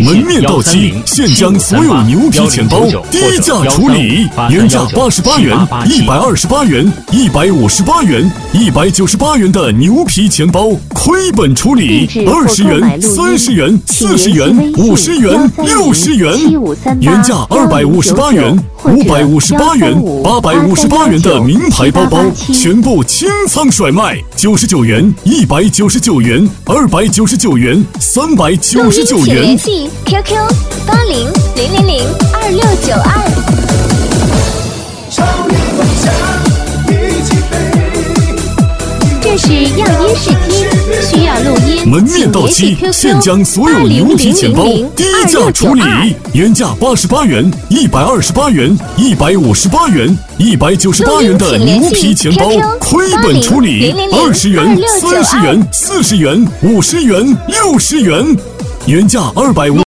门面到期，现将所有牛皮钱包低价处理，原价88元、128元、158元、198元的牛皮钱包，亏本处理，20元、30元、40元、50元、60元，原价258元、558元、858元的名牌包包，全部清仓甩卖，99元、199元、299元、399元。 联系 QQ8000002692。这是样音试听，需要录音， 门面到期，现将所有牛皮钱包低价处理，原价88元、128元、158元、198元的牛皮钱包，亏本处理，20元、30元、40元、50元、60元，原价250。